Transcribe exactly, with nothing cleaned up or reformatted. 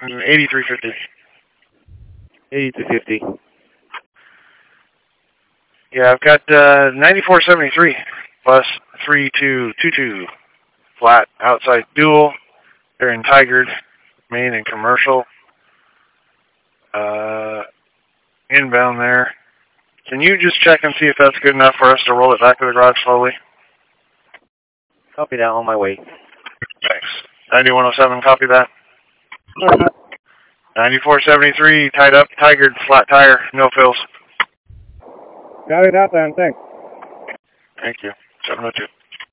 eighty-three fifty. eighty-two fifty. Yeah, I've got uh, ninety-four seventy-three bus three two two two. Flat outside dual. They're in Tigard, main and commercial. Uh, inbound there. Can you just check and see if that's good enough for us to roll it back to the garage slowly? Copy that, on my way. Thanks. ninety-one oh seven, copy that. ninety-four seventy-three, tied up, Tigard, flat tire, no fills. Got it out then, thanks. Thank you. seven oh two.